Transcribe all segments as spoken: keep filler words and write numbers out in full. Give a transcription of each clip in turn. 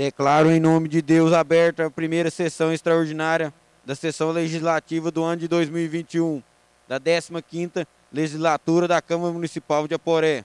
Declaro em nome de Deus aberta a primeira sessão extraordinária da sessão legislativa do ano de dois mil e vinte e um, da décima quinta legislatura da Câmara Municipal de Aporé.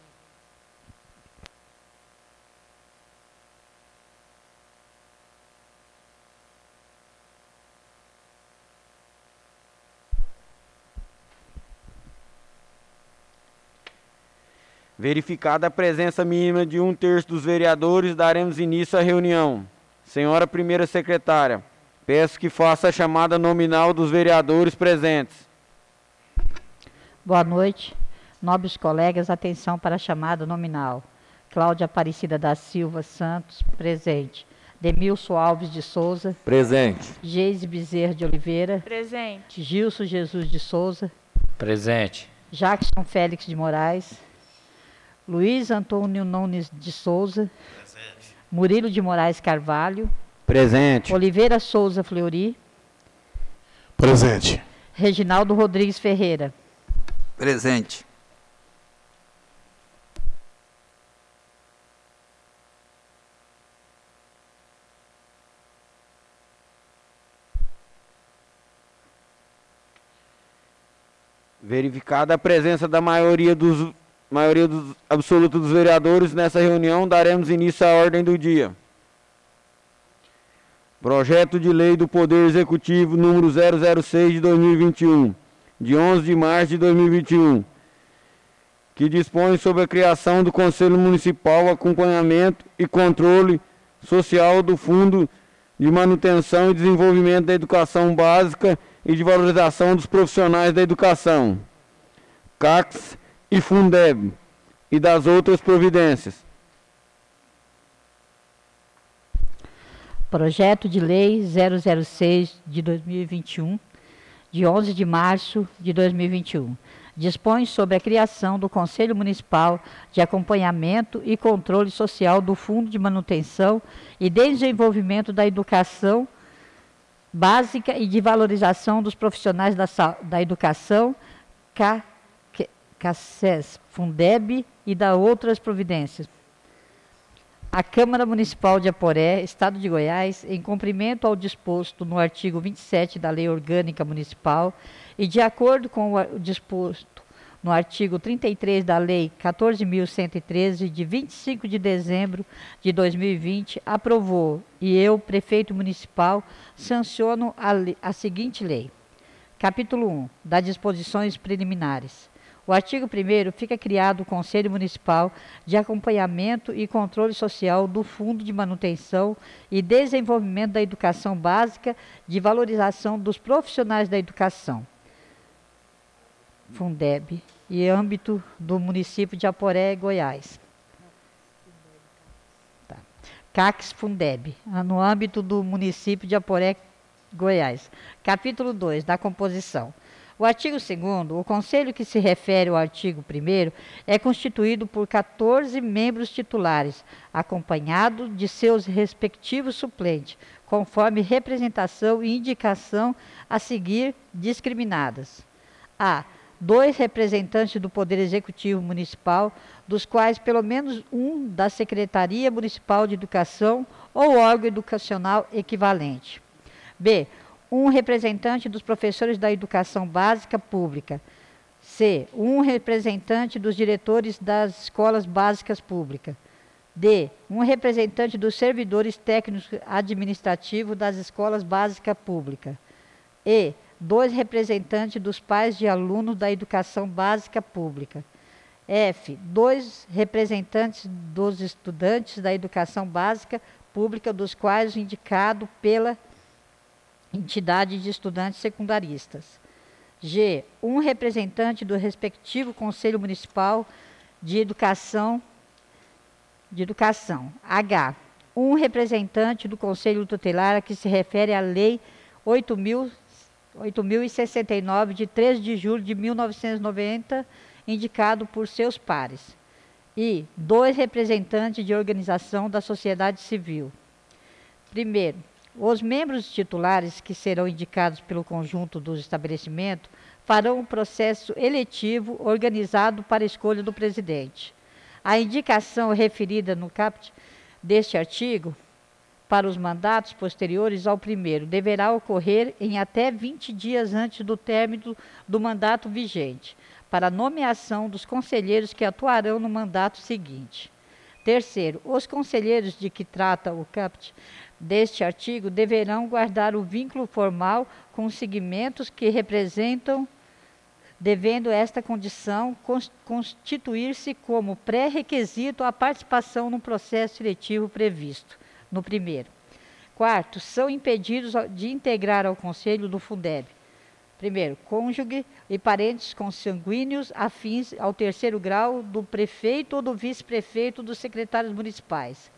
Verificada a presença mínima de um terço dos vereadores, daremos início à reunião. Senhora primeira secretária, peço que faça a chamada nominal dos vereadores presentes. Boa noite. Nobres colegas, atenção para a chamada nominal. Cláudia Aparecida da Silva Santos, presente. Demilson Alves de Souza. Presente. Geise Bezerra de Oliveira. Presente. Gilson Jesus de Souza. Presente. Jackson Félix de Moraes. Luiz Antônio Nunes de Souza. Presente. Murilo de Moraes Carvalho. Presente. Oliveira Souza Fleury. Presente. Reginaldo Rodrigues Ferreira. Presente. Verificada a presença da maioria dos maioria dos, absoluta dos vereadores nessa reunião, daremos início à ordem do dia. Projeto de Lei do Poder Executivo número zero zero seis de dois mil e vinte e um, de onze de março de dois mil e vinte e um, que dispõe sobre a criação do Conselho Municipal, acompanhamento e controle social do Fundo de Manutenção e Desenvolvimento da Educação Básica e de Valorização dos Profissionais da Educação, CACS e Fundeb, e das outras providências. Projeto de Lei zero zero seis de dois mil e vinte e um, de onze de março de dois mil e vinte e um. Dispõe sobre a criação do Conselho Municipal de Acompanhamento e Controle Social do Fundo de Manutenção e Desenvolvimento da Educação Básica e de Valorização dos Profissionais da, da Educação, CACES, Fundeb e da outras providências. A Câmara Municipal de Aporé, Estado de Goiás, em cumprimento ao disposto no artigo vinte e sete da Lei Orgânica Municipal e de acordo com o disposto no artigo trinta e três da Lei quatorze mil cento e treze, de vinte e cinco de dezembro de dois mil e vinte, aprovou, e eu, prefeito municipal, sanciono a, a seguinte lei. Capítulo um, das disposições preliminares. O artigo primeiro fica criado o Conselho Municipal de Acompanhamento e Controle Social do Fundo de Manutenção e Desenvolvimento da Educação Básica, de Valorização dos Profissionais da Educação, Fundeb, e âmbito do município de Aporé, Goiás. Tá. CACS Fundeb, no âmbito do município de Aporé, Goiás. Capítulo dois, da composição. O artigo segundo, o conselho que se refere ao artigo primeiro é constituído por quatorze membros titulares, acompanhado de seus respectivos suplentes, conforme representação e indicação a seguir discriminadas. A. Dois representantes do Poder Executivo Municipal, dos quais pelo menos um da Secretaria Municipal de Educação ou órgão educacional equivalente. B. Um representante dos professores da educação básica pública. C. Um representante dos diretores das escolas básicas públicas. D. Um representante dos servidores técnicos administrativos das escolas básicas públicas. E. Dois representantes dos pais de alunos da educação básica pública. F. Dois representantes dos estudantes da educação básica pública, dos quais o indicado pela entidade de estudantes secundaristas. G. Um representante do respectivo Conselho Municipal de Educação. De Educação. H. Um representante do Conselho Tutelar a que se refere a Lei oito mil e sessenta e nove, de três de julho de mil novecentos e noventa, indicado por seus pares. E dois representantes de organização da sociedade civil. Primeiro, os membros titulares que serão indicados pelo conjunto dos estabelecimentos farão um processo eletivo organizado para a escolha do presidente. A indicação referida no caput deste artigo para os mandatos posteriores ao primeiro deverá ocorrer em até vinte dias antes do término do mandato vigente, para nomeação dos conselheiros que atuarão no mandato seguinte. Terceiro, os conselheiros de que trata o caput deste artigo deverão guardar o vínculo formal com os segmentos que representam, devendo esta condição constituir-se como pré-requisito à participação no processo seletivo previsto no primeiro. Quarto, são impedidos de integrar ao Conselho do Fundeb: primeiro, cônjuge e parentes consanguíneos afins ao terceiro grau do prefeito ou do vice-prefeito dos secretários municipais.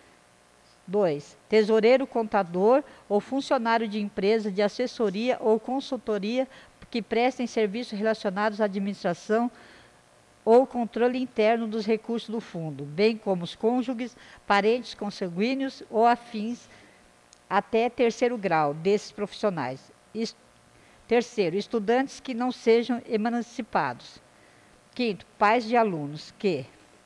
dois. Tesoureiro, contador ou funcionário de empresa de assessoria ou consultoria que prestem serviços relacionados à administração ou controle interno dos recursos do fundo, bem como os cônjuges, parentes consanguíneos ou afins até terceiro grau desses profissionais. Est- Terceiro, estudantes que não sejam emancipados. Quinto, pais de alunos que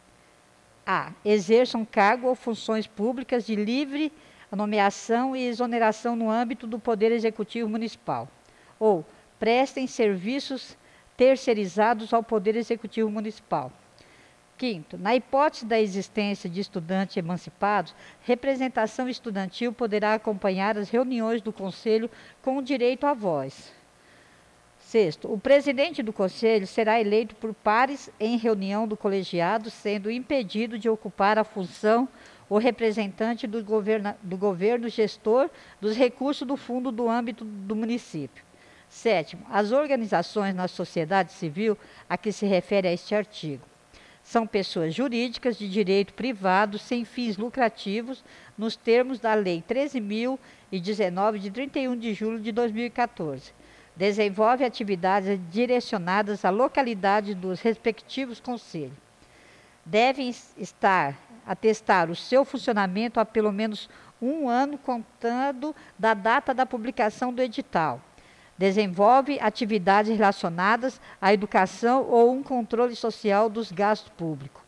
a. exerçam cargo ou funções públicas de livre nomeação e exoneração no âmbito do Poder Executivo Municipal, ou prestem serviços terceirizados ao Poder Executivo Municipal. Quinto, na hipótese da existência de estudantes emancipados, representação estudantil poderá acompanhar as reuniões do Conselho com direito à voz. Sexto, o presidente do Conselho será eleito por pares em reunião do colegiado, sendo impedido de ocupar a função o representante do, governa, do governo gestor dos recursos do fundo do âmbito do município. Sétimo, as organizações na sociedade civil a que se refere a este artigo são pessoas jurídicas de direito privado sem fins lucrativos, nos termos da Lei treze mil e dezenove, de trinta e um de julho de dois mil e quatorze. Desenvolve atividades direcionadas à localidade dos respectivos conselhos. Devem estar, atestar o seu funcionamento há pelo menos um ano contando da data da publicação do edital. Desenvolve atividades relacionadas à educação ou um controle social dos gastos públicos.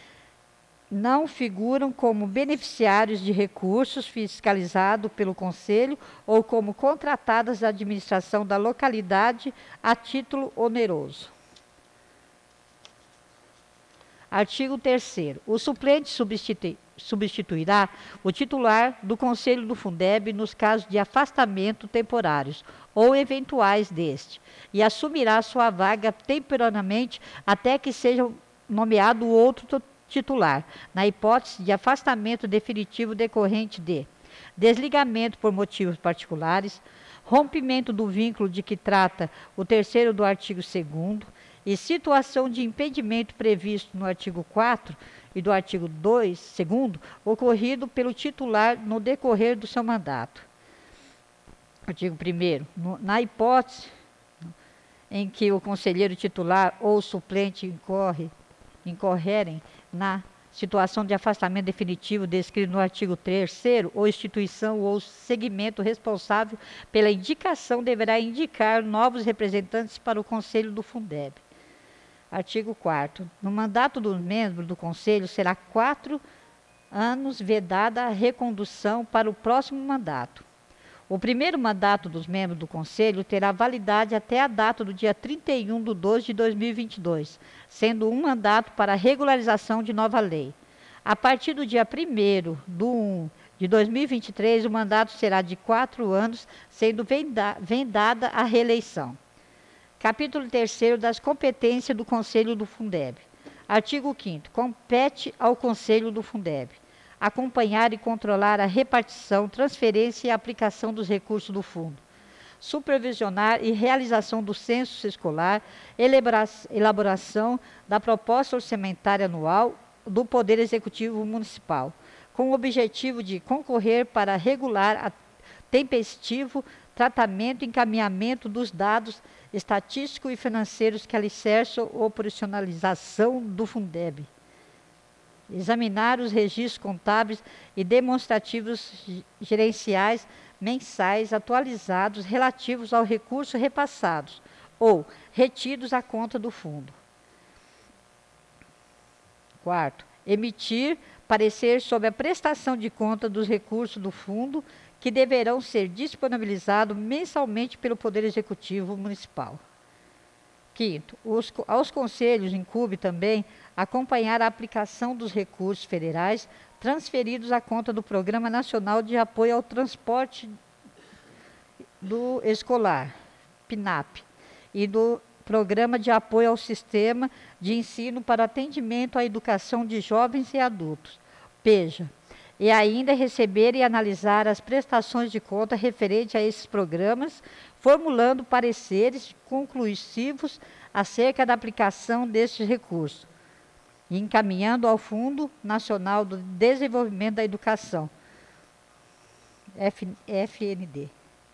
Não figuram como beneficiários de recursos fiscalizados pelo Conselho ou como contratadas da administração da localidade a título oneroso. Artigo terceiro. O suplente substitui, substituirá o titular do Conselho do Fundeb nos casos de afastamento temporários ou eventuais deste, e assumirá sua vaga temporariamente até que seja nomeado outro titular, na hipótese de afastamento definitivo decorrente de desligamento por motivos particulares, rompimento do vínculo de que trata o terceiro do artigo segundo e situação de impedimento previsto no artigo quatro e do artigo dois, segundo, ocorrido pelo titular no decorrer do seu mandato. Artigo primeiro. Na hipótese em que o conselheiro titular ou suplente incorre, incorrerem na situação de afastamento definitivo descrito no artigo terceiro, ou instituição ou segmento responsável pela indicação deverá indicar novos representantes para o Conselho do Fundeb. Artigo quarto. No mandato dos membros do Conselho será quatro anos vedada a recondução para o próximo mandato. O primeiro mandato dos membros do Conselho terá validade até a data do dia trinta e um de doze de dois mil e vinte e dois, sendo um mandato para regularização de nova lei. A partir do dia primeiro de um de dois mil e vinte e três, o mandato será de quatro anos, sendo venda, vendada a reeleição. Capítulo terceiro das competências do Conselho do Fundeb. Artigo quinto. Compete ao Conselho do Fundeb acompanhar e controlar a repartição, transferência e aplicação dos recursos do fundo, supervisionar e realização do censo escolar, elaboração da proposta orçamentária anual do Poder Executivo Municipal, com o objetivo de concorrer para regular a tempestivo tratamento e encaminhamento dos dados estatísticos e financeiros que alicerçam a operacionalização do Fundeb. Examinar os registros contábeis e demonstrativos gerenciais mensais atualizados relativos aos recursos repassados ou retidos à conta do fundo. Quarto, emitir parecer sobre a prestação de conta dos recursos do fundo que deverão ser disponibilizados mensalmente pelo Poder Executivo Municipal. Quinto, os, aos conselhos incumbe também acompanhar a aplicação dos recursos federais transferidos à conta do Programa Nacional de Apoio ao Transporte do Escolar, PNAP, e do Programa de Apoio ao Sistema de Ensino para Atendimento à Educação de Jovens e Adultos, PEJA, e ainda receber e analisar as prestações de conta referentes a esses programas, formulando pareceres conclusivos acerca da aplicação destes recursos, e encaminhando ao Fundo Nacional do Desenvolvimento da Educação, F N D.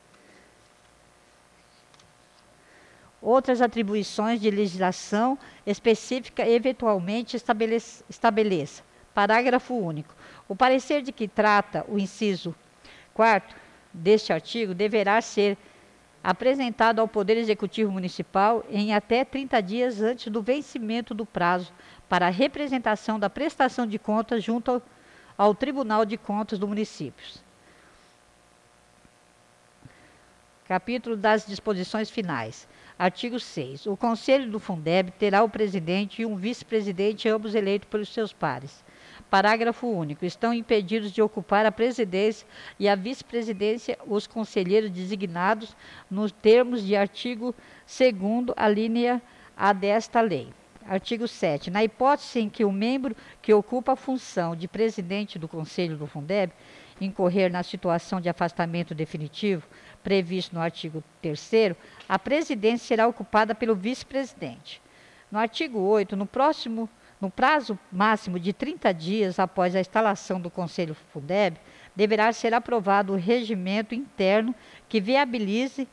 Outras atribuições de legislação específica eventualmente estabeleça. estabeleça. Parágrafo único. O parecer de que trata o inciso quarto deste artigo deverá ser apresentado ao Poder Executivo Municipal em até trinta dias antes do vencimento do prazo para a representação da prestação de contas junto ao, ao Tribunal de Contas do município. Capítulo das disposições finais. Artigo seis. O Conselho do Fundeb terá o presidente e um vice-presidente, ambos eleitos pelos seus pares. Parágrafo único. Estão impedidos de ocupar a presidência e a vice-presidência os conselheiros designados nos termos de artigo segundo a linha A desta lei. Artigo sete. Na hipótese em que o membro que ocupa a função de presidente do Conselho do Fundeb incorrer na situação de afastamento definitivo previsto no artigo terceiro, a presidência será ocupada pelo vice-presidente. No artigo oito, no próximo No prazo máximo de trinta dias após a instalação do Conselho Fundeb, deverá ser aprovado o regimento interno que viabilize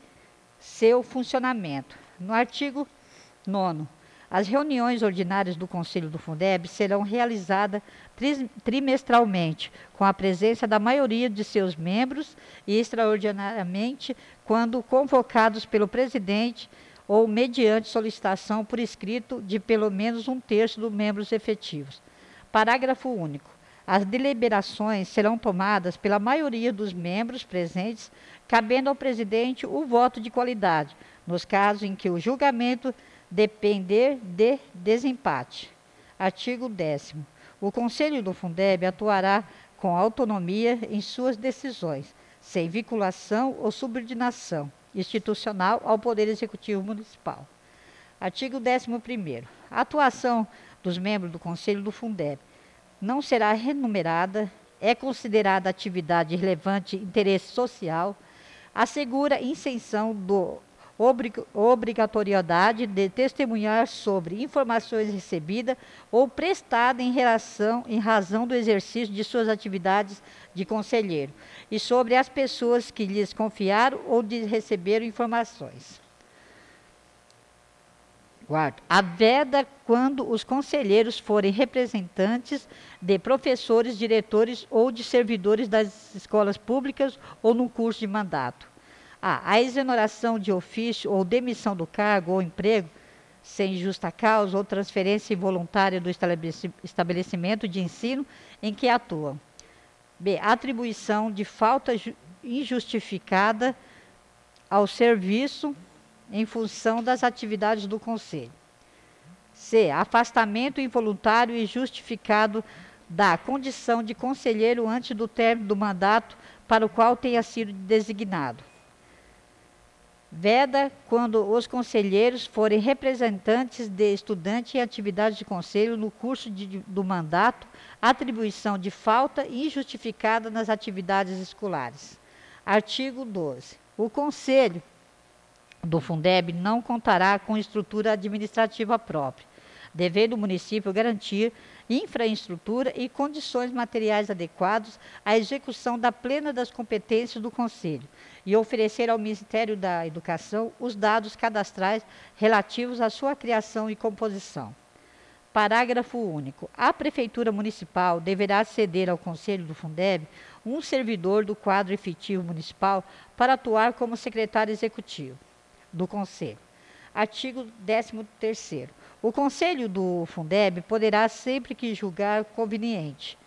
seu funcionamento. No artigo nono, as reuniões ordinárias do Conselho do Fundeb serão realizadas tri trimestralmente, com a presença da maioria de seus membros e extraordinariamente quando convocados pelo presidente ou mediante solicitação por escrito de pelo menos um terço dos membros efetivos. Parágrafo único. As deliberações serão tomadas pela maioria dos membros presentes, cabendo ao presidente o voto de qualidade, nos casos em que o julgamento depender de desempate. Artigo décimo. O Conselho do Fundeb atuará com autonomia em suas decisões, sem vinculação ou subordinação institucional ao Poder Executivo Municipal. Artigo décimo primeiro. A atuação dos membros do Conselho do Fundeb não será remunerada, é considerada atividade de relevante interesse social, assegura isenção do obrig obrigatoriedade de testemunhar sobre informações recebidas ou prestadas em, relação, em razão do exercício de suas atividades de conselheiro e sobre as pessoas que lhes confiaram ou de receberam informações. Quarto, a veda quando os conselheiros forem representantes de professores, diretores ou de servidores das escolas públicas ou no curso de mandato. A, a exoneração de ofício ou demissão do cargo ou emprego sem justa causa ou transferência involuntária do estabelecimento de ensino em que atuam. B. Atribuição de falta injustificada ao serviço em função das atividades do Conselho. C. Afastamento involuntário e justificado da condição de conselheiro antes do término do mandato para o qual tenha sido designado. Veda quando os conselheiros forem representantes de estudantes em atividades de conselho no curso de, do mandato, atribuição de falta injustificada nas atividades escolares. Artigo doze. O Conselho do Fundeb não contará com estrutura administrativa própria, devendo o município garantir infraestrutura e condições materiais adequadas à execução da plena das competências do Conselho e oferecer ao Ministério da Educação os dados cadastrais relativos à sua criação e composição. Parágrafo único. A Prefeitura Municipal deverá ceder ao Conselho do Fundeb um servidor do quadro efetivo municipal para atuar como secretário executivo do Conselho. Artigo décimo terceiro. O Conselho do Fundeb poderá, sempre que julgar conveniente,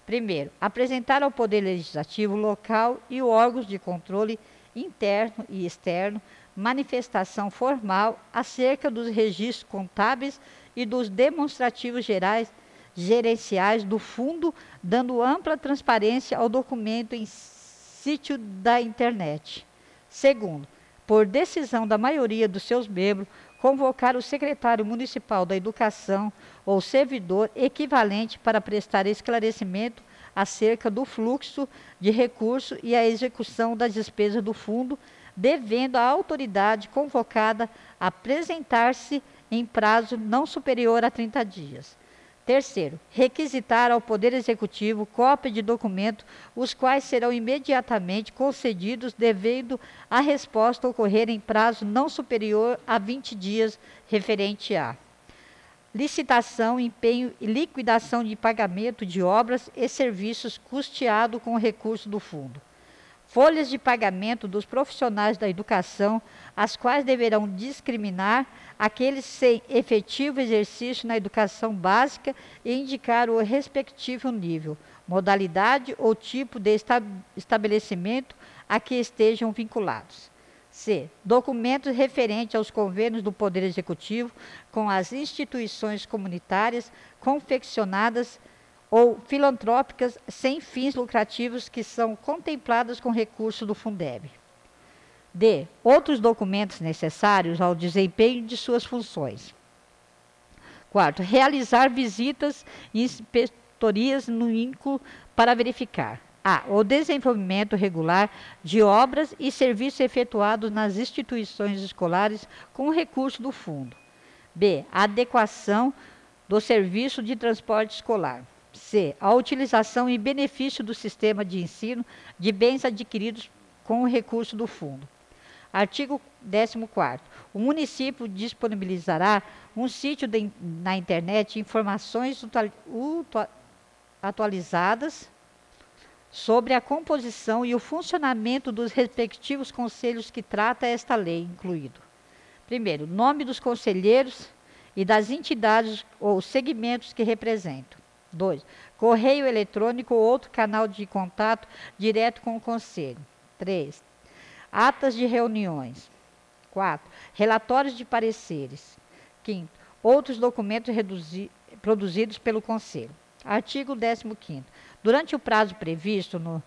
Primeiro, apresentar ao Poder Legislativo local e órgãos de controle interno e externo manifestação formal acerca dos registros contábeis e dos demonstrativos gerais gerenciais do fundo, dando ampla transparência ao documento em sítio da internet. Segundo, por decisão da maioria dos seus membros, convocar o secretário municipal da Educação ou servidor equivalente para prestar esclarecimento acerca do fluxo de recursos e a execução das despesas do fundo, devendo a autoridade convocada apresentar-se em prazo não superior a trinta dias. Terceiro, requisitar ao Poder Executivo cópia de documento, os quais serão imediatamente concedidos, devendo a resposta ocorrer em prazo não superior a vinte dias, referente a licitação, empenho e liquidação de pagamento de obras e serviços custeado com recurso do fundo. Folhas de pagamento dos profissionais da educação, as quais deverão discriminar aqueles sem efetivo exercício na educação básica e indicar o respectivo nível, modalidade ou tipo de estabelecimento a que estejam vinculados. C. Documentos referentes aos convênios do Poder Executivo com as instituições comunitárias confeccionadas ou filantrópicas sem fins lucrativos que são contempladas com recurso do Fundeb. D. Outros documentos necessários ao desempenho de suas funções. Quarto, realizar visitas e inspetorias no I N C O para verificar a. O desenvolvimento regular de obras e serviços efetuados nas instituições escolares com recurso do fundo. B. A adequação do serviço de transporte escolar. C. A utilização e benefício do sistema de ensino de bens adquiridos com o recurso do fundo. Artigo décimo quarto. O município disponibilizará um sítio de, na internet informações atualizadas sobre a composição e o funcionamento dos respectivos conselhos que trata esta lei, incluído. Primeiro, nome dos conselheiros e das entidades ou segmentos que representam. dois. Correio eletrônico ou outro canal de contato direto com o Conselho. três. Atas de reuniões. quatro. Relatórios de pareceres. quinto. Outros documentos reduzi- produzidos pelo Conselho. Artigo décimo quinto. Durante o prazo previsto no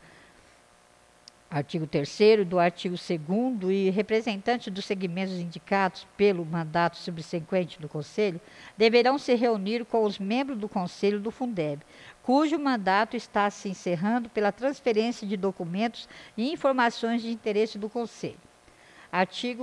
artigo terceiro do artigo segundo e representantes dos segmentos indicados pelo mandato subsequente do Conselho deverão se reunir com os membros do Conselho do Fundeb, cujo mandato está se encerrando pela transferência de documentos e informações de interesse do Conselho. Artigo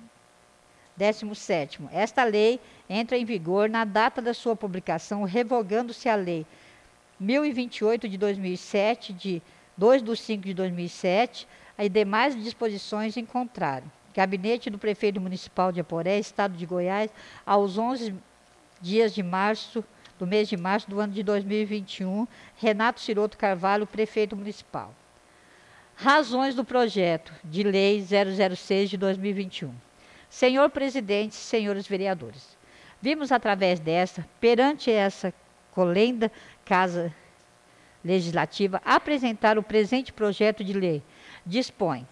décimo sétimo. Esta lei entra em vigor na data da sua publicação, revogando-se a Lei mil e vinte e oito de dois mil e sete, de dois de cinco de dois mil e sete, e demais disposições em contrário. Gabinete do Prefeito Municipal de Aporé, Estado de Goiás, aos onze dias de março, do mês de março do ano de dois mil e vinte e um, Renato Ciroto Carvalho, Prefeito Municipal. Razões do projeto de Lei zero zero seis de dois mil e vinte e um. Senhor Presidente, senhores vereadores, vimos através desta, perante essa colenda Casa Legislativa, apresentar o presente projeto de lei. Dispõe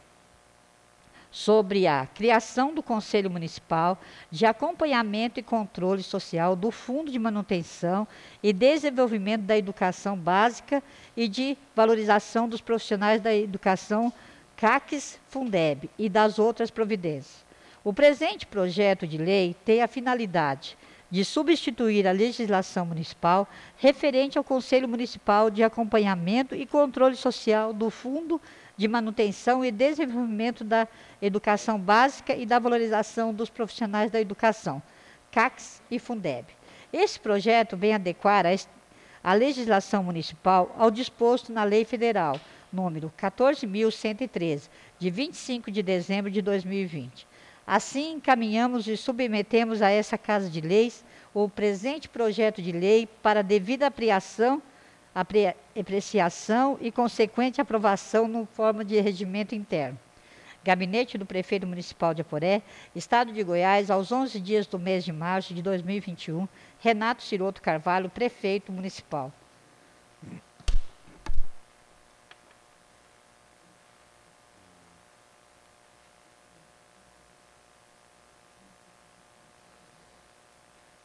sobre a criação do Conselho Municipal de Acompanhamento e Controle Social do Fundo de Manutenção e Desenvolvimento da Educação Básica e de Valorização dos Profissionais da Educação, C A Cs Fundeb, e das outras providências. O presente projeto de lei tem a finalidade de substituir a legislação municipal referente ao Conselho Municipal de Acompanhamento e Controle Social do Fundo de Manutenção e Desenvolvimento da Educação Básica e da Valorização dos Profissionais da Educação, C A Cs e Fundeb. Esse projeto vem adequar a, a legislação municipal ao disposto na Lei Federal número quatorze mil cento e treze, de vinte e cinco de dezembro de dois mil e vinte. Assim, encaminhamos e submetemos a essa Casa de Leis o presente projeto de lei para devida apreciação, apre, apreciação e consequente aprovação no forma de regimento interno. Gabinete do Prefeito Municipal de Aporé, Estado de Goiás, aos onze dias do mês de março de dois mil e vinte e um, Renato Ciroto Carvalho, Prefeito Municipal.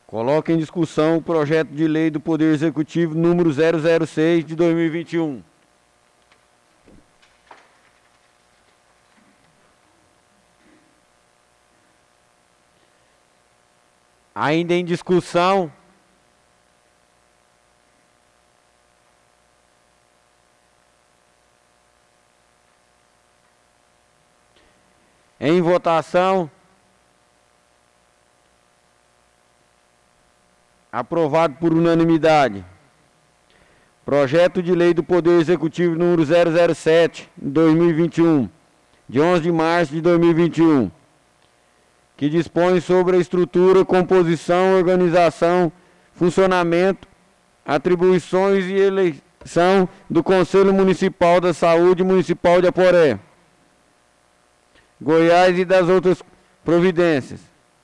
Coloca em discussão o projeto de lei do Poder Executivo número zero zero seis de dois mil e vinte e um. Ainda em discussão, em votação, aprovado por unanimidade. Projeto de lei do Poder Executivo número zero zero sete de dois mil e vinte e um, de onze de março de dois mil e vinte e um. Que dispõe sobre a estrutura, composição, organização, funcionamento, atribuições e eleição do Conselho Municipal da Saúde Municipal de Aporé, Goiás e das outras providências.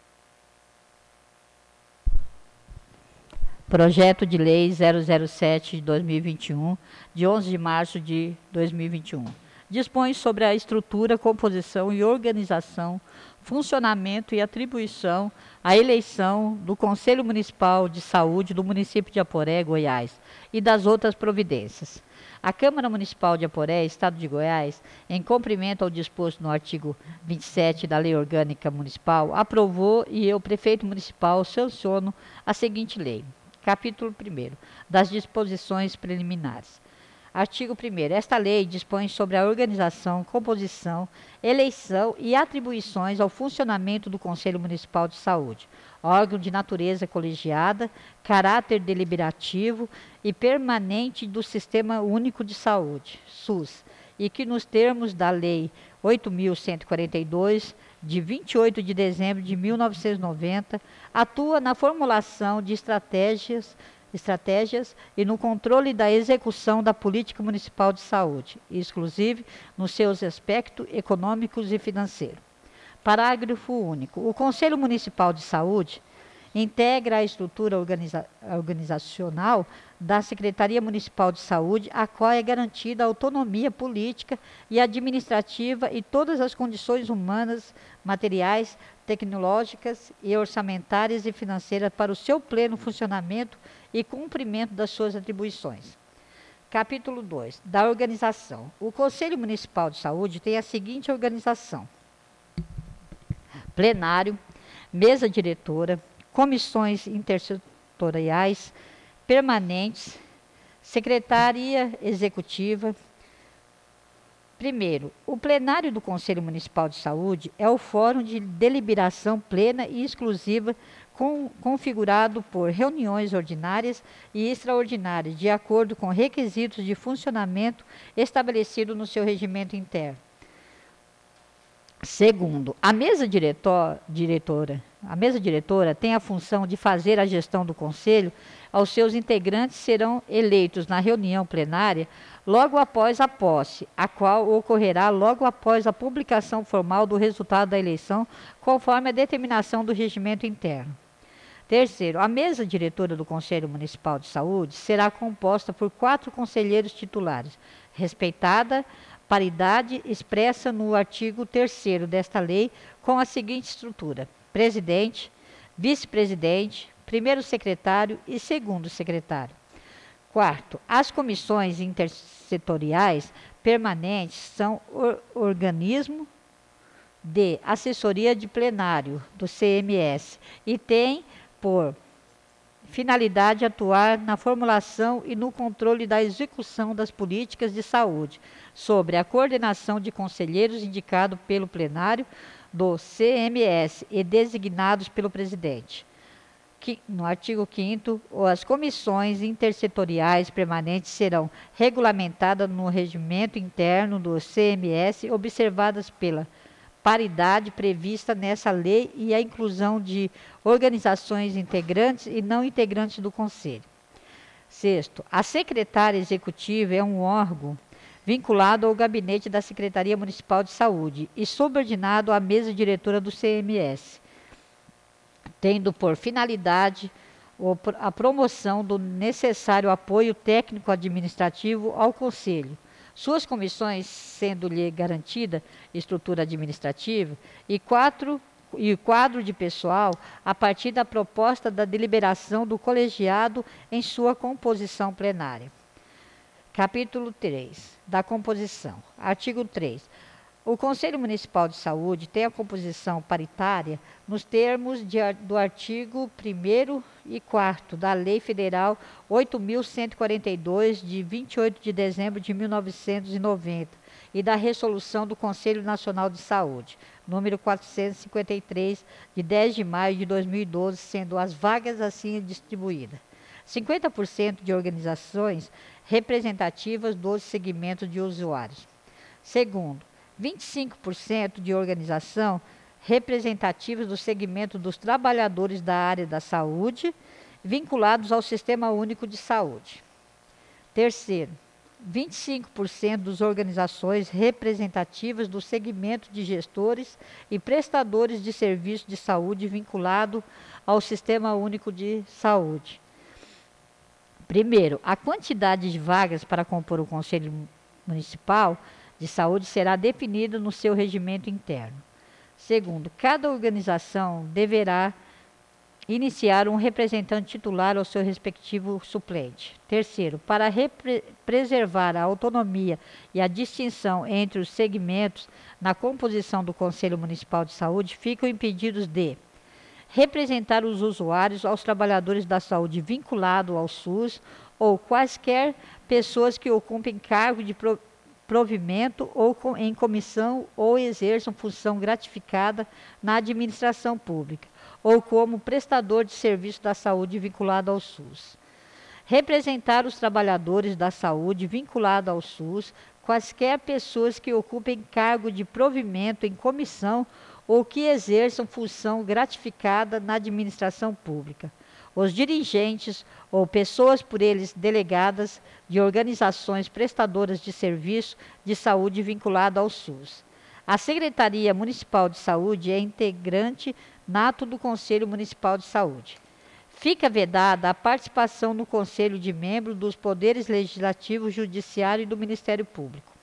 Projeto de Lei zero zero sete de dois mil e vinte e um, de onze de março de dois mil e vinte e um. Dispõe sobre a estrutura, composição e organização, funcionamento e atribuição, a eleição do Conselho Municipal de Saúde do município de Aporé, Goiás, e das outras providências. A Câmara Municipal de Aporé, Estado de Goiás, em cumprimento ao disposto no artigo vinte e sete da Lei Orgânica Municipal, aprovou e eu, prefeito municipal, sanciono a seguinte lei. Capítulo primeiro, das disposições preliminares. Artigo primeiro. Esta lei dispõe sobre a organização, composição, eleição e atribuições ao funcionamento do Conselho Municipal de Saúde, órgão de natureza colegiada, caráter deliberativo e permanente do Sistema Único de Saúde, SUS, e que nos termos da Lei oito mil cento e quarenta e dois, de vinte e oito de dezembro de mil novecentos e noventa, atua na formulação de estratégias estratégias e no controle da execução da política municipal de saúde, exclusive nos seus aspectos econômicos e financeiros. Parágrafo único. O Conselho Municipal de Saúde integra a estrutura organiza- organizacional da Secretaria Municipal de Saúde, a qual é garantida a autonomia política e administrativa e todas as condições humanas, materiais, tecnológicas e orçamentárias e financeiras para o seu pleno funcionamento e cumprimento das suas atribuições. Capítulo dois. Da organização. O Conselho Municipal de Saúde tem a seguinte organização: plenário, mesa diretora, comissões intersetoriais permanentes, secretaria executiva. Primeiro, o plenário do Conselho Municipal de Saúde é o fórum de deliberação plena e exclusiva com, configurado por reuniões ordinárias e extraordinárias, de acordo com requisitos de funcionamento estabelecidos no seu regimento interno. Segundo, a mesa diretor, diretora, a mesa diretora tem a função de fazer a gestão do Conselho. Aos seus integrantes serão eleitos na reunião plenária logo após a posse, a qual ocorrerá logo após a publicação formal do resultado da eleição, conforme a determinação do regimento interno. Terceiro, a mesa diretora do Conselho Municipal de Saúde será composta por quatro conselheiros titulares, respeitada paridade expressa no artigo terceiro desta lei, com a seguinte estrutura: presidente, vice-presidente, primeiro secretário e segundo secretário. Quarto, as comissões intersetoriais permanentes são or organismo de assessoria de plenário do C M S e têm por finalidade atuar na formulação e no controle da execução das políticas de saúde, sobre a coordenação de conselheiros indicados pelo plenário do C M S e designados pelo presidente. Que, no artigo quinto, as comissões intersetoriais permanentes serão regulamentadas no regimento interno do C M S, observadas pela paridade prevista nessa lei e a inclusão de organizações integrantes e não integrantes do Conselho. Sexto, a secretária executiva é um órgão vinculado ao gabinete da Secretaria Municipal de Saúde e subordinado à mesa diretora do C M S, tendo por finalidade a promoção do necessário apoio técnico-administrativo ao Conselho. Suas comissões, sendo-lhe garantida estrutura administrativa, e quatro e quadro de pessoal a partir da proposta da deliberação do colegiado em sua composição plenária. Capítulo três. Da composição. Artigo três. O Conselho Municipal de Saúde tem a composição paritária nos termos de, do artigo primeiro e quarto da Lei Federal oito mil cento e quarenta e dois, de vinte e oito de dezembro de mil novecentos e noventa, e da Resolução do Conselho Nacional de Saúde, número quatrocentos e cinquenta e três, de dez de maio de dois mil e doze, sendo as vagas assim distribuídas. cinquenta por cento de organizações representativas dos segmentos de usuários. Segundo, vinte e cinco por cento de organização representativas do segmento dos trabalhadores da área da saúde, vinculados ao Sistema Único de Saúde. Terceiro, vinte e cinco por cento das organizações representativas do segmento de gestores e prestadores de serviços de saúde vinculado ao Sistema Único de Saúde. Primeiro, a quantidade de vagas para compor o Conselho Municipal de Saúde será definida no seu regimento interno. Segundo, cada organização deverá iniciar um representante titular ao seu respectivo suplente. Terceiro, para preservar a autonomia e a distinção entre os segmentos na composição do Conselho Municipal de Saúde, ficam impedidos de representar os usuários, aos trabalhadores da saúde vinculados ao SUS ou quaisquer pessoas que ocupem cargo de pro provimento ou com, em comissão ou exerçam função gratificada na administração pública, ou como prestador de serviço da saúde vinculado ao SUS. Representar os trabalhadores da saúde vinculado ao SUS, quaisquer pessoas que ocupem cargo de provimento em comissão ou que exerçam função gratificada na administração pública. Os dirigentes ou pessoas por eles delegadas de organizações prestadoras de serviço de saúde vinculado ao SUS. A Secretaria Municipal de Saúde é integrante nato do Conselho Municipal de Saúde. Fica vedada a participação no Conselho de membros dos Poderes Legislativo, Judiciário e do Ministério Público.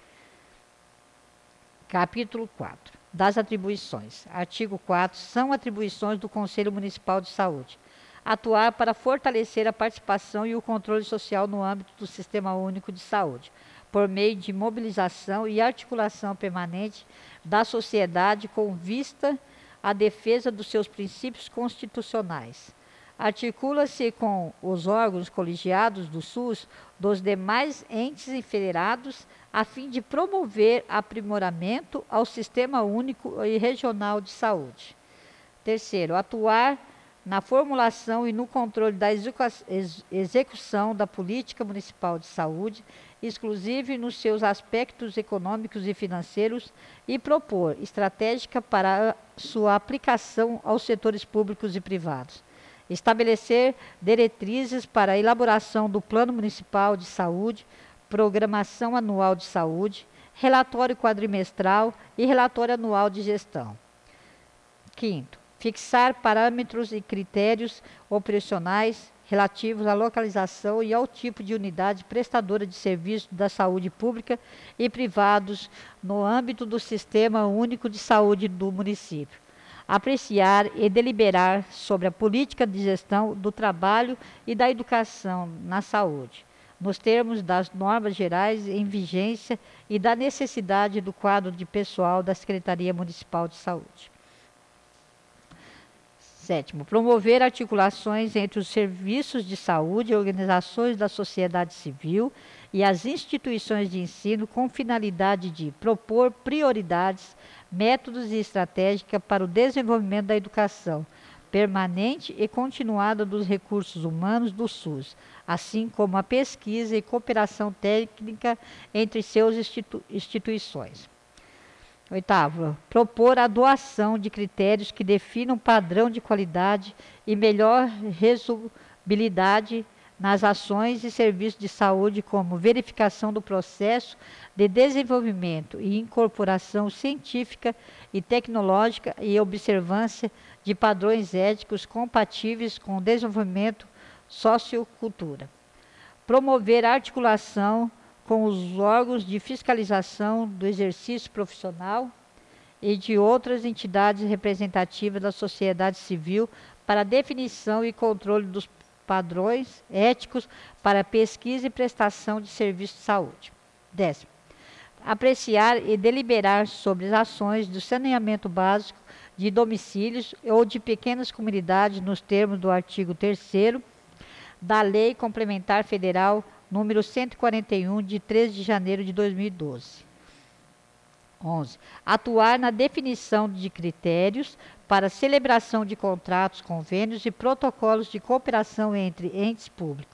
Capítulo quatro. Das atribuições. Artigo quatro. São atribuições do Conselho Municipal de Saúde: atuar para fortalecer a participação e o controle social no âmbito do Sistema Único de Saúde, por meio de mobilização e articulação permanente da sociedade com vista à defesa dos seus princípios constitucionais. Articula-se com os órgãos colegiados do SUS dos demais entes federados a fim de promover aprimoramento ao Sistema Único e Regional de Saúde. Terceiro, atuar na formulação e no controle da execução da política municipal de saúde, exclusive nos seus aspectos econômicos e financeiros, e propor estratégica para sua aplicação aos setores públicos e privados. Estabelecer diretrizes para a elaboração do Plano Municipal de Saúde, Programação Anual de Saúde, Relatório Quadrimestral e Relatório Anual de Gestão. Quinto, fixar parâmetros e critérios operacionais relativos à localização e ao tipo de unidade prestadora de serviços da saúde pública e privados no âmbito do Sistema Único de Saúde do município. Apreciar e deliberar sobre a política de gestão do trabalho e da educação na saúde, nos termos das normas gerais em vigência e da necessidade do quadro de pessoal da Secretaria Municipal de Saúde. Sétimo, promover articulações entre os serviços de saúde, organizações da sociedade civil e as instituições de ensino com finalidade de propor prioridades, métodos e estratégia para o desenvolvimento da educação permanente e continuada dos recursos humanos do SUS, assim como a pesquisa e cooperação técnica entre seus institu- instituições. Oitavo, propor a adoção de critérios que definam padrão de qualidade e melhor resolubilidade nas ações e serviços de saúde, como verificação do processo de desenvolvimento e incorporação científica e tecnológica e observância de padrões éticos compatíveis com o desenvolvimento sociocultura. Promover a articulação com os órgãos de fiscalização do exercício profissional e de outras entidades representativas da sociedade civil para definição e controle dos padrões éticos para pesquisa e prestação de serviços de saúde. Décimo, apreciar e deliberar sobre as ações do saneamento básico de domicílios ou de pequenas comunidades nos termos do artigo terceiro da Lei Complementar Federal número cento e quarenta e um, de treze de janeiro de dois mil e doze. onze. Atuar na definição de critérios para celebração de contratos, convênios e protocolos de cooperação entre entes públicos.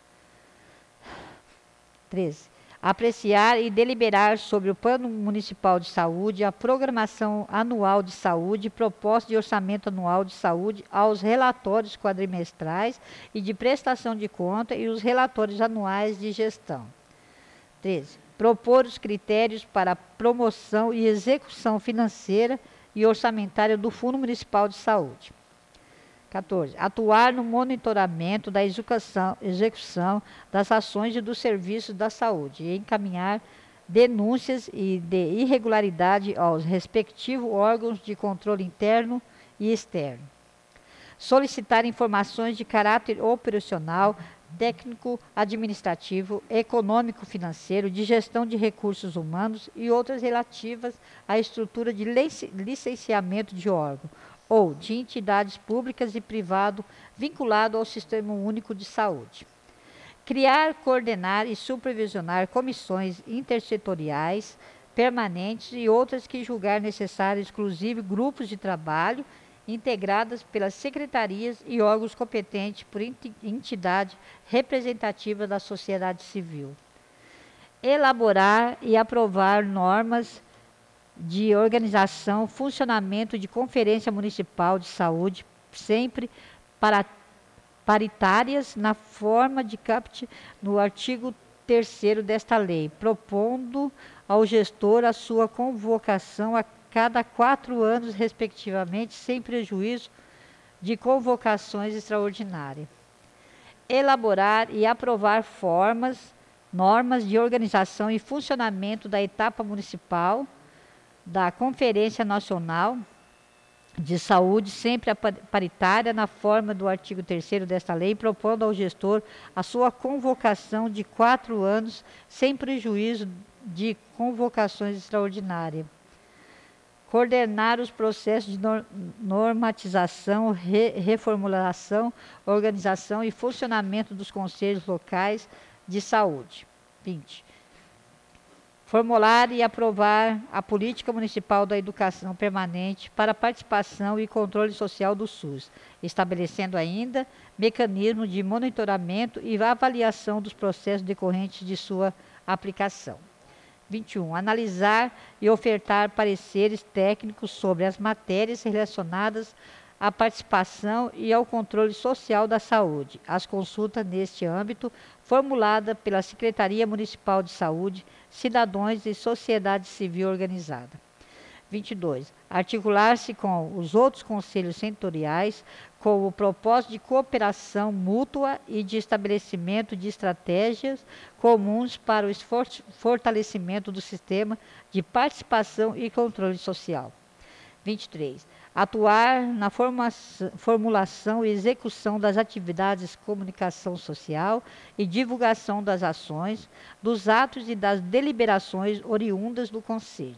treze. Apreciar e deliberar sobre o Plano Municipal de Saúde, a programação anual de saúde, proposta de orçamento anual de saúde, aos relatórios quadrimestrais e de prestação de conta e os relatórios anuais de gestão. treze. Propor os critérios para a promoção e execução financeira e orçamentária do Fundo Municipal de Saúde. quatorze. Atuar no monitoramento da execução, execução das ações e dos serviços da saúde e encaminhar denúncias e de irregularidade aos respectivos órgãos de controle interno e externo. Solicitar informações de caráter operacional, técnico, administrativo, econômico, financeiro, de gestão de recursos humanos e outras relativas à estrutura de licenciamento de órgão ou de entidades públicas e privado vinculado ao Sistema Único de Saúde. Criar, coordenar e supervisionar comissões intersetoriais permanentes e outras que julgar necessário, exclusive grupos de trabalho integradas pelas secretarias e órgãos competentes por entidade representativa da sociedade civil. Elaborar e aprovar normas de organização, funcionamento de Conferência Municipal de Saúde, sempre para paritárias na forma de caput no artigo terceiro desta lei, propondo ao gestor a sua convocação a cada quatro anos, respectivamente, sem prejuízo de convocações extraordinárias. Elaborar e aprovar formas, normas de organização e funcionamento da etapa municipal da Conferência Nacional de Saúde, sempre a paritária, na forma do artigo terceiro desta lei, propondo ao gestor a sua convocação de quatro anos, sem prejuízo de convocações extraordinárias. Coordenar os processos de normatização, re, reformulação, organização e funcionamento dos conselhos locais de saúde. vinte. Formular e aprovar a política municipal da educação permanente para a participação e controle social do SUS, estabelecendo ainda mecanismos de monitoramento e avaliação dos processos decorrentes de sua aplicação. vinte e um. Analisar e ofertar pareceres técnicos sobre as matérias relacionadas à participação e ao controle social da saúde. As consultas neste âmbito, formulada pela Secretaria Municipal de Saúde, cidadãos e sociedade civil organizada. vinte e dois. Articular-se com os outros conselhos setoriais com o propósito de cooperação mútua e de estabelecimento de estratégias comuns para o esforço, fortalecimento do sistema de participação e controle social. vinte e três. Atuar na formação, formulação e execução das atividades de comunicação social e divulgação das ações, dos atos e das deliberações oriundas do Conselho.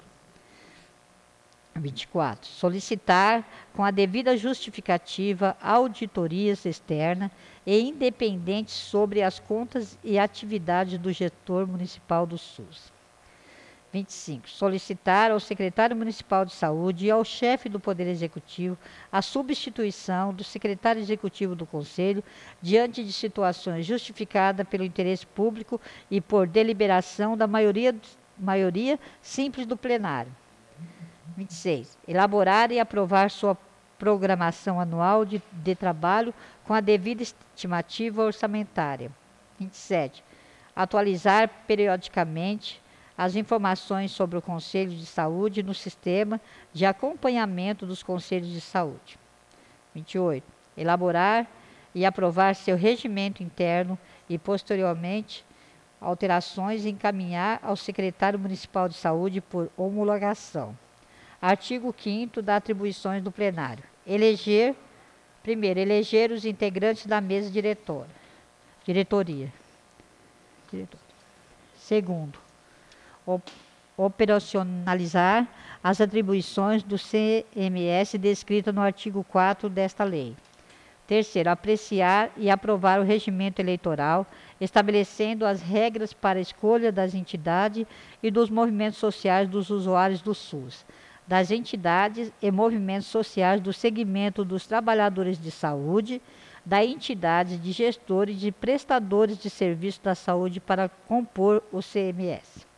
vinte e quatro. Solicitar, com a devida justificativa, auditorias externas e independentes sobre as contas e atividades do gestor municipal do SUS. vinte e cinco. Solicitar ao secretário municipal de saúde e ao chefe do Poder Executivo a substituição do secretário executivo do Conselho diante de situações justificadas pelo interesse público e por deliberação da maioria, maioria simples do plenário. vinte e seis. Elaborar e aprovar sua programação anual de, de trabalho com a devida estimativa orçamentária. vinte e sete. Atualizar periodicamente as informações sobre o Conselho de Saúde no sistema de acompanhamento dos Conselhos de Saúde. vinte e oito. Elaborar e aprovar seu regimento interno e, posteriormente, alterações e encaminhar ao secretário municipal de saúde por homologação. Artigo quinto das atribuições do plenário. Eleger, primeiro, eleger os integrantes da mesa diretora, diretoria. Diretor. Segundo, op, operacionalizar as atribuições do C M S descritas no artigo quatro desta lei. Terceiro, apreciar e aprovar o regimento eleitoral, estabelecendo as regras para a escolha das entidades e dos movimentos sociais dos usuários do SUS, das entidades e movimentos sociais do segmento dos trabalhadores de saúde, da entidade de gestores de prestadores de serviço da saúde para compor o C M S.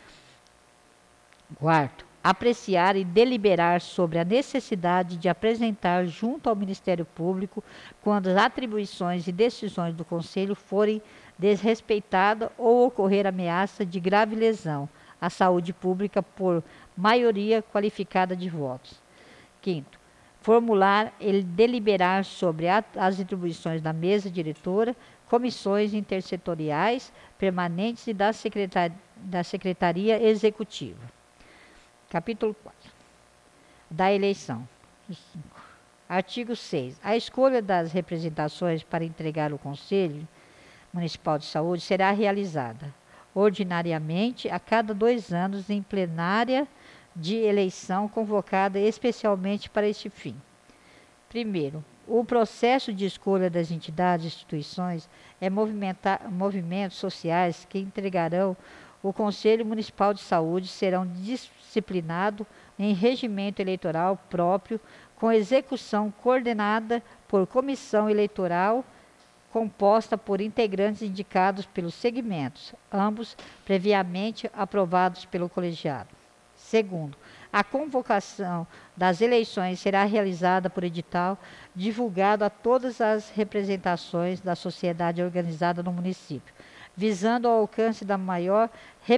Quarto, apreciar e deliberar sobre a necessidade de apresentar junto ao Ministério Público quando as atribuições e decisões do Conselho forem desrespeitadas ou ocorrer ameaça de grave lesão à saúde pública por maioria qualificada de votos. Quinto, formular e deliberar sobre a, as atribuições da mesa diretora, comissões intersetoriais permanentes e da, secretar, da Secretaria Executiva. Capítulo quatro. Da eleição. Artigo seis. A escolha das representações para entregar o Conselho Municipal de Saúde será realizada, ordinariamente, a cada dois anos, em plenária de eleição convocada especialmente para este fim. Primeiro, o processo de escolha das entidades e instituições é movimentos sociais que entregarão o Conselho Municipal de Saúde serão disciplinados em regimento eleitoral próprio, com execução coordenada por comissão eleitoral composta por integrantes indicados pelos segmentos, ambos previamente aprovados pelo colegiado. Segundo, a convocação das eleições será realizada por edital divulgado a todas as representações da sociedade organizada no município, visando ao alcance da maior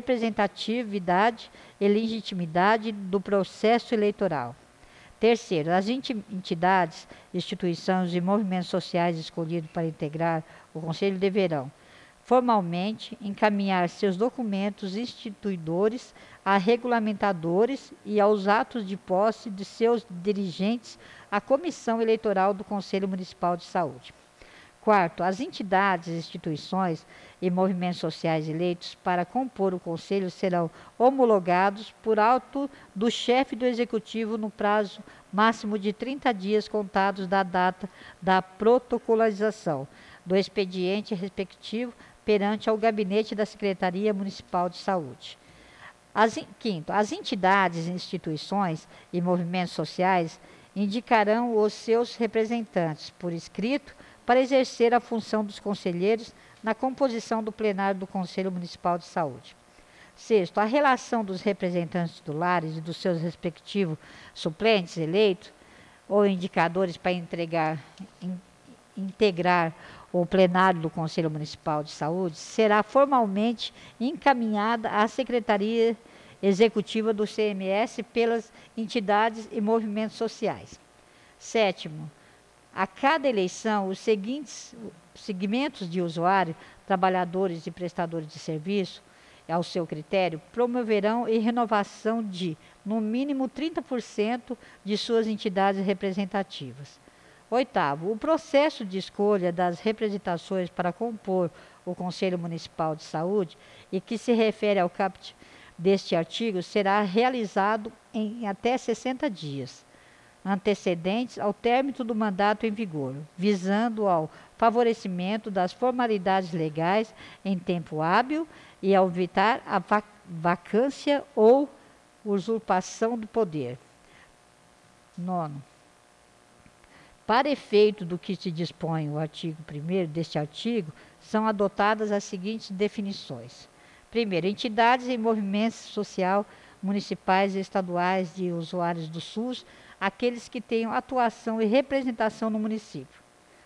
representatividade e legitimidade do processo eleitoral. Terceiro, as entidades, instituições e movimentos sociais escolhidos para integrar o Conselho deverão, formalmente, encaminhar seus documentos instituidores a regulamentadores e aos atos de posse de seus dirigentes à Comissão Eleitoral do Conselho Municipal de Saúde. Quarto, as entidades, instituições e movimentos sociais eleitos para compor o Conselho serão homologados por auto do chefe do Executivo no prazo máximo de trinta dias contados da data da protocolarização do expediente respectivo perante ao Gabinete da Secretaria Municipal de Saúde. As, quinto, as entidades, instituições e movimentos sociais indicarão os seus representantes por escrito para exercer a função dos conselheiros na composição do plenário do Conselho Municipal de Saúde. Sexto, a relação dos representantes titulares e dos seus respectivos suplentes eleitos ou indicadores para entregar, in, integrar o plenário do Conselho Municipal de Saúde será formalmente encaminhada à Secretaria Executiva do C M S pelas entidades e movimentos sociais. Sétimo, a cada eleição, os seguintes segmentos de usuários, trabalhadores e prestadores de serviço, ao seu critério, promoverão a renovação de, no mínimo, trinta por cento de suas entidades representativas. Oitavo, o processo de escolha das representações para compor o Conselho Municipal de Saúde e que se refere ao caput deste artigo será realizado em até sessenta dias, antecedentes ao término do mandato em vigor, visando ao favorecimento das formalidades legais em tempo hábil e ao evitar a vac- vacância ou usurpação do poder. Nono. Para efeito do que se dispõe o artigo primeiro deste artigo, são adotadas as seguintes definições. Primeiro, entidades e movimentos social municipais e estaduais de usuários do SUS, aqueles que tenham atuação e representação no município.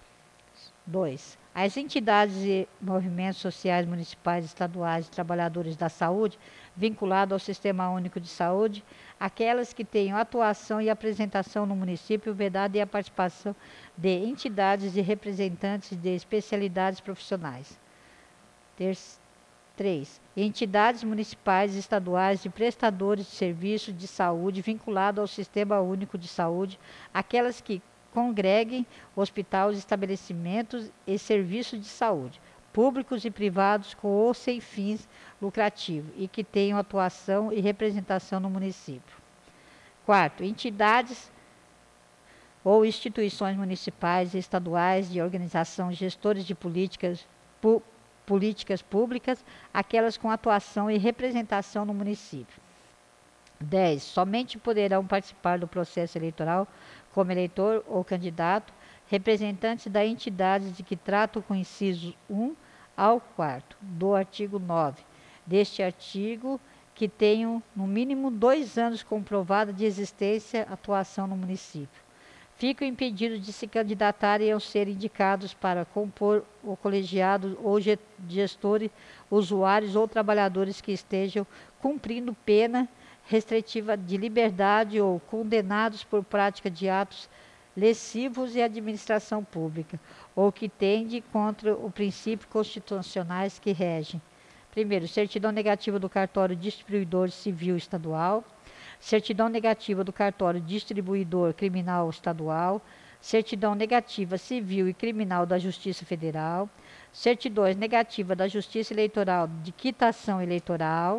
Dois, as entidades e movimentos sociais municipais, estaduais e trabalhadores da saúde vinculados ao Sistema Único de Saúde, aquelas que tenham atuação e apresentação no município, vedada e a participação de entidades e representantes de especialidades profissionais. Ter- três. Entidades municipais e estaduais de prestadores de serviços de saúde vinculados ao Sistema Único de Saúde, aquelas que congreguem hospitais, estabelecimentos e serviços de saúde, públicos e privados com ou sem fins lucrativos e que tenham atuação e representação no município. Quarto, entidades ou instituições municipais e estaduais de organização, gestores de políticas, pu, políticas públicas, aquelas com atuação e representação no município. dez. Somente poderão participar do processo eleitoral como eleitor ou candidato representantes da entidade de que trata com inciso um ao quarto do artigo nove deste artigo, que tenham no mínimo dois anos comprovada de existência atuação no município. Ficam impedidos de se candidatarem ao ser indicados para compor o colegiado ou gestores, usuários ou trabalhadores que estejam cumprindo pena restritiva de liberdade ou condenados por prática de atos lessivos e administração pública, ou que tende contra o princípio constitucionais que regem. Primeiro, certidão negativa do cartório distribuidor civil estadual, certidão negativa do cartório distribuidor criminal estadual, certidão negativa civil e criminal da Justiça Federal, certidões negativas da Justiça Eleitoral de quitação eleitoral,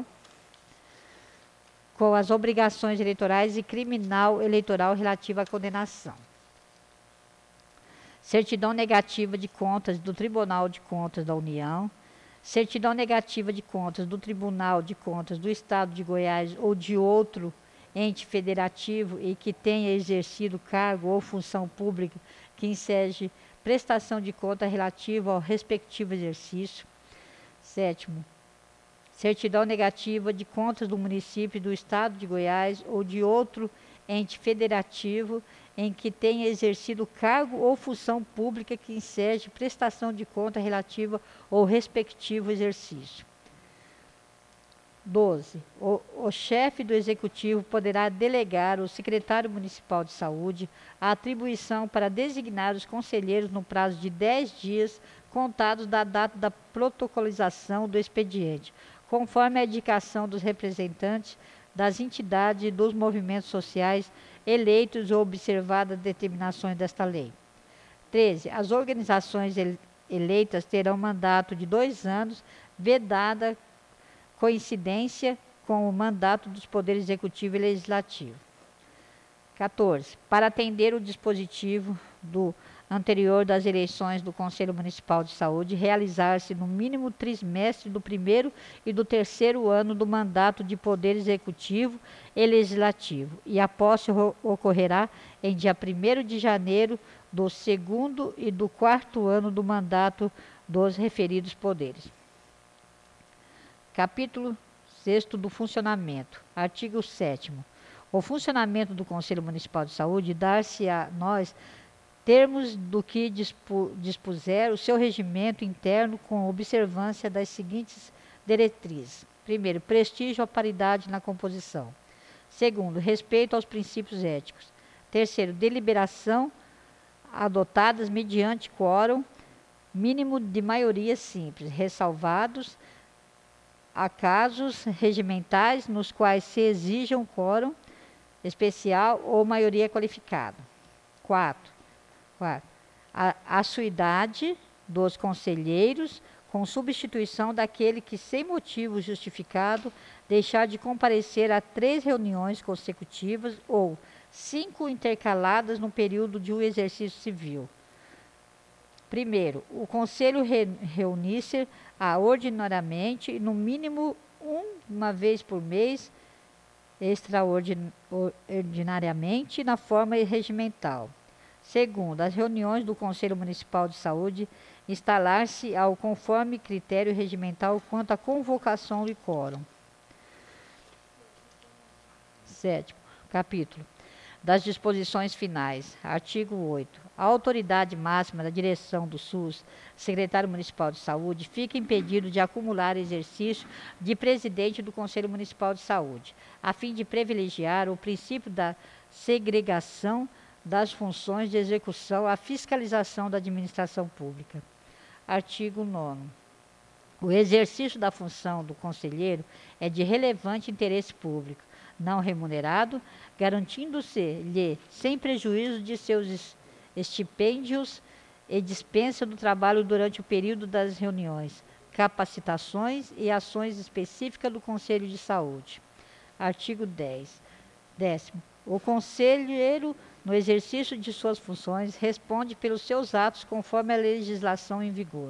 com as obrigações eleitorais e criminal eleitoral relativa à condenação. Certidão negativa de contas do Tribunal de Contas da União, certidão negativa de contas do Tribunal de Contas do Estado de Goiás ou de outro ente federativo e que tenha exercido cargo ou função pública que enseje prestação de conta relativa ao respectivo exercício. Sétimo, certidão negativa de contas do município do Estado de Goiás ou de outro ente federativo em que tenha exercido cargo ou função pública que enseje prestação de conta relativa ao respectivo exercício. doze. O, o chefe do executivo poderá delegar ao secretário municipal de saúde a atribuição para designar os conselheiros no prazo de dez dias contados da data da protocolização do expediente, conforme a indicação dos representantes das entidades e dos movimentos sociais eleitos ou observadas as determinações desta lei. treze. As organizações eleitas terão mandato de dois anos, vedada coincidência com o mandato dos poderes executivo e legislativo. quatorze. Para atender o dispositivo do anterior das eleições do Conselho Municipal de Saúde, realizar-se no mínimo trimestre do primeiro e do terceiro ano do mandato de poder executivo e legislativo, e a posse ocorrerá em dia primeiro de janeiro do segundo e do quarto ano do mandato dos referidos poderes. Capítulo sexto do funcionamento. Artigo sétimo. O funcionamento do Conselho Municipal de Saúde dar-se a nós termos do que dispuser o seu regimento interno com observância das seguintes diretrizes. Primeiro, prestígio à paridade na composição. Segundo, respeito aos princípios éticos. Terceiro, deliberação adotadas mediante quórum mínimo de maioria simples, ressalvados a casos regimentais nos quais se exija um quórum especial ou maioria qualificada. Quatro. Quatro. A assuidade dos conselheiros com substituição daquele que, sem motivo justificado, deixar de comparecer a três reuniões consecutivas ou cinco intercaladas no período de um exercício civil. Primeiro, o Conselho re reunir-se a ordinariamente, no mínimo um, uma vez por mês, extraordinariamente, na forma regimental. Segundo, as reuniões do Conselho Municipal de Saúde instalar-se ao conforme critério regimental quanto à convocação de quórum. Sétimo, capítulo das disposições finais. Artigo oito. A autoridade máxima da direção do SUS, secretário municipal de saúde, fica impedido de acumular exercício de presidente do Conselho Municipal de Saúde, a fim de privilegiar o princípio da segregação das funções de execução à fiscalização da administração pública. Artigo nono. O exercício da função do conselheiro é de relevante interesse público, não remunerado, garantindo-se-lhe, sem prejuízo de seus estipêndios e dispensa do trabalho durante o período das reuniões, capacitações e ações específicas do Conselho de Saúde. Artigo dez. Décimo. O conselheiro, no exercício de suas funções, responde pelos seus atos conforme a legislação em vigor.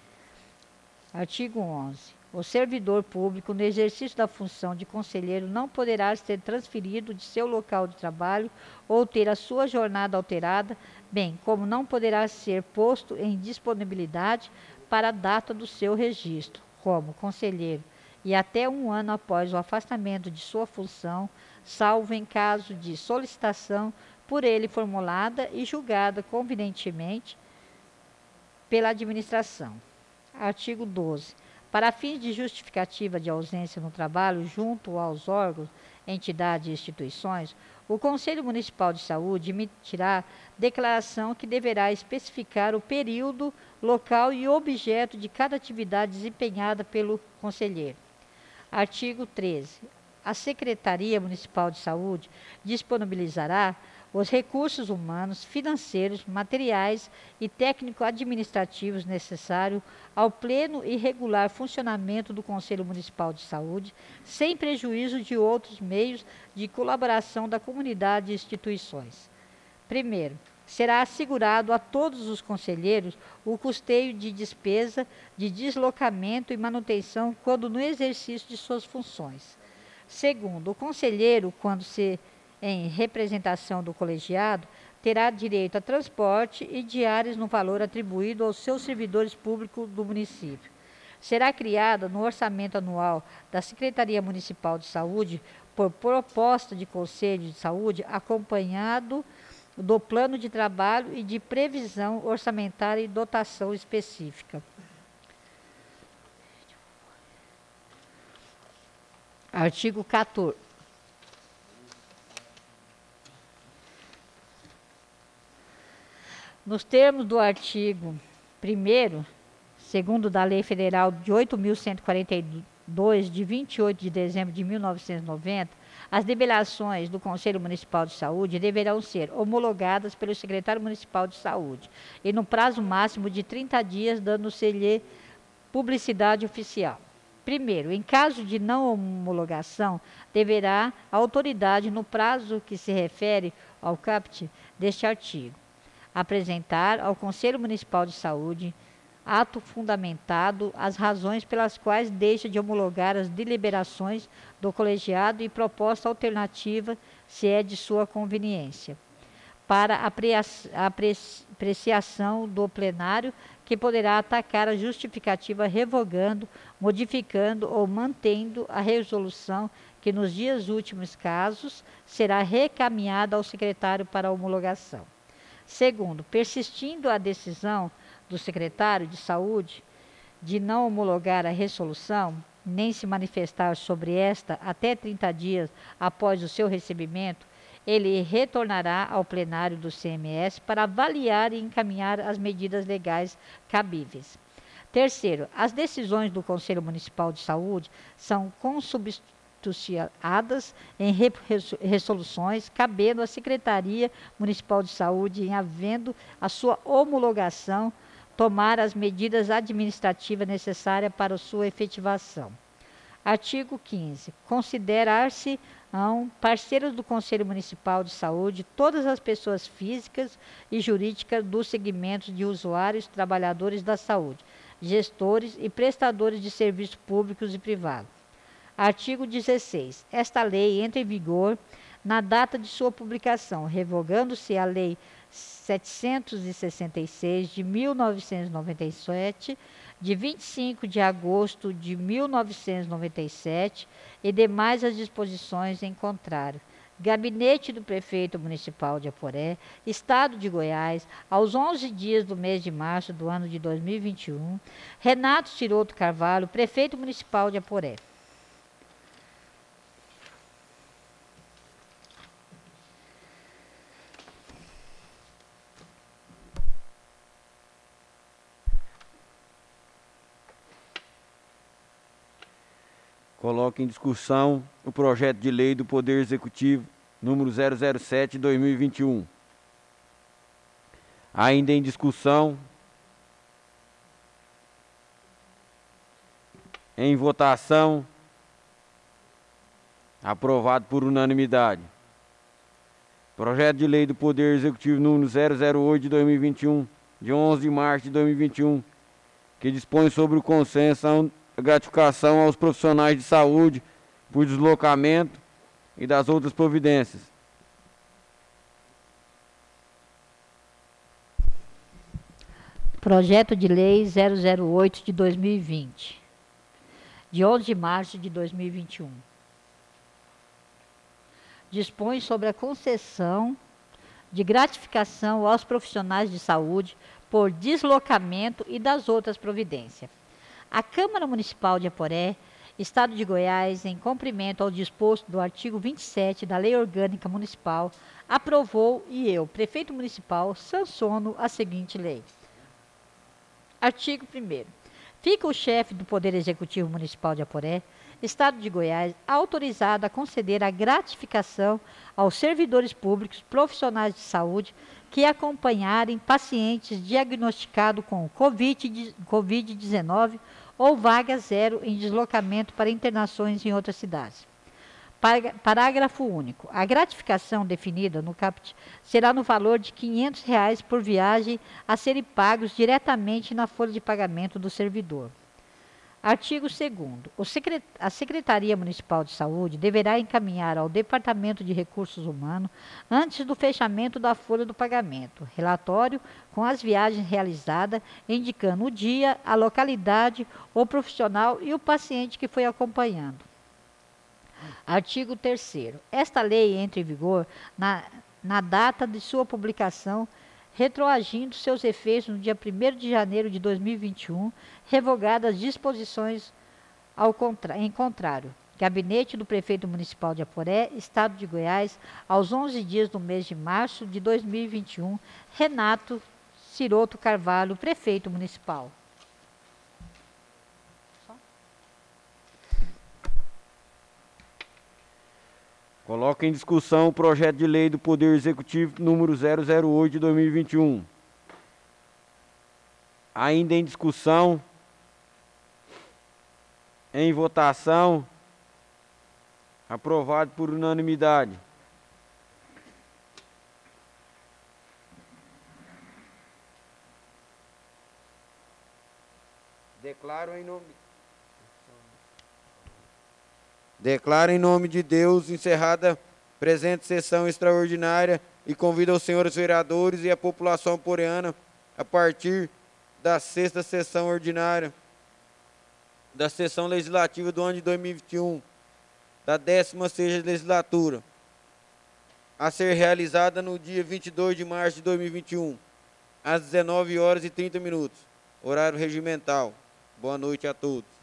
Artigo onze. O servidor público, no exercício da função de conselheiro, não poderá ser transferido de seu local de trabalho ou ter a sua jornada alterada, bem como não poderá ser posto em disponibilidade para a data do seu registro, como conselheiro, e até um ano após o afastamento de sua função, salvo em caso de solicitação por ele formulada e julgada convenientemente pela administração. Artigo doze. Para fins de justificativa de ausência no trabalho junto aos órgãos, entidades e instituições, o Conselho Municipal de Saúde emitirá declaração que deverá especificar o período, local e objeto de cada atividade desempenhada pelo conselheiro. Artigo treze. A Secretaria Municipal de Saúde disponibilizará os recursos humanos, financeiros, materiais e técnico-administrativos necessários ao pleno e regular funcionamento do Conselho Municipal de Saúde, sem prejuízo de outros meios de colaboração da comunidade e instituições. Primeiro, será assegurado a todos os conselheiros o custeio de despesa de deslocamento e manutenção quando no exercício de suas funções. Segundo, o conselheiro, quando se em representação do colegiado, terá direito a transporte e diárias no valor atribuído aos seus servidores públicos do município. Será criada no orçamento anual da Secretaria Municipal de Saúde, por proposta de Conselho de Saúde, acompanhado do plano de trabalho e de previsão orçamentária e dotação específica. Artigo quatorze. Nos termos do artigo primeiro, segundo da Lei Federal de oito mil cento e quarenta e dois, de vinte e oito de dezembro de mil novecentos e noventa, as deliberações do Conselho Municipal de Saúde deverão ser homologadas pelo secretário municipal de saúde e no prazo máximo de trinta dias, dando-se-lhe publicidade oficial. Primeiro, em caso de não homologação, deverá a autoridade, no prazo que se refere ao caput deste artigo, apresentar ao Conselho Municipal de Saúde ato fundamentado as razões pelas quais deixa de homologar as deliberações do colegiado e proposta alternativa, se é de sua conveniência, para a apreciação do plenário, que poderá atacar a justificativa revogando, modificando ou mantendo a resolução que nos dias últimos casos será recaminhada ao secretário para homologação. Segundo, persistindo a decisão do secretário de Saúde de não homologar a resolução, nem se manifestar sobre esta até trinta dias após o seu recebimento, ele retornará ao plenário do C M S para avaliar e encaminhar as medidas legais cabíveis. Terceiro, as decisões do Conselho Municipal de Saúde são consubstanciadas em resoluções, cabendo à Secretaria Municipal de Saúde, em havendo a sua homologação, tomar as medidas administrativas necessárias para a sua efetivação. Artigo quinze. Considerar-se-ão parceiros do Conselho Municipal de Saúde todas as pessoas físicas e jurídicas dos segmentos de usuários, trabalhadores da saúde, gestores e prestadores de serviços públicos e privados. Artigo dezesseis. Esta lei entra em vigor na data de sua publicação, revogando-se a Lei setecentos e sessenta e seis, de mil novecentos e noventa e sete, de vinte e cinco de agosto de mil novecentos e noventa e sete, e demais as disposições em contrário. Gabinete do Prefeito Municipal de Aporé, Estado de Goiás, aos onze dias do mês de março do ano de dois mil e vinte e um, Renato Ciroto Carvalho, Prefeito Municipal de Aporé. Coloco em discussão o projeto de lei do Poder Executivo número zero zero sete de dois mil e vinte e um. Ainda em discussão, em votação, aprovado por unanimidade. Projeto de lei do Poder Executivo número zero zero oito de dois mil e vinte e um, de onze de março de dois mil e vinte e um, que dispõe sobre o consenso a gratificação aos profissionais de saúde por deslocamento e das outras providências. Projeto de Lei zero zero oito de dois mil e vinte, de onze de março de dois mil e vinte e um. Dispõe sobre a concessão de gratificação aos profissionais de saúde por deslocamento e das outras providências. A Câmara Municipal de Aporé, Estado de Goiás, em cumprimento ao disposto do artigo vinte e sete da Lei Orgânica Municipal, aprovou e eu, prefeito municipal, sanciono a seguinte lei. Artigo primeiro. Fica o chefe do Poder Executivo Municipal de Aporé, Estado de Goiás, autorizado a conceder a gratificação aos servidores públicos profissionais de saúde que acompanharem pacientes diagnosticados com covid dezenove ou vaga zero em deslocamento para internações em outras cidades. Parágrafo único. A gratificação definida no caput será no valor de quinhentos reais por viagem a serem pagos diretamente na folha de pagamento do servidor. Artigo segundo. A Secretaria Municipal de Saúde deverá encaminhar ao Departamento de Recursos Humanos, antes do fechamento da folha do pagamento, relatório com as viagens realizadas, indicando o dia, a localidade, o profissional e o paciente que foi acompanhando. Artigo terceiro. Esta lei entra em vigor na, na data de sua publicação, retroagindo seus efeitos no dia primeiro de janeiro de dois mil e vinte e um, revogadas as disposições ao contra, em contrário. Gabinete do Prefeito Municipal de Aporé, Estado de Goiás, aos onze dias do mês de março de dois mil e vinte e um, Renato Ciroto Carvalho, Prefeito Municipal. Coloco em discussão o projeto de lei do Poder Executivo número zero zero oito de dois mil e vinte e um. Ainda em discussão, em votação, aprovado por unanimidade. Declaro em nome Declaro em nome de Deus encerrada presente sessão extraordinária e convido os senhores vereadores e a população aporeana a partir da sexta sessão ordinária da sessão legislativa do ano de dois mil e vinte e um, da décima sexta legislatura, a ser realizada no dia vinte e dois de março de dois mil e vinte e um, às dezenove horas e trinta minutos, horário regimental. Boa noite a todos.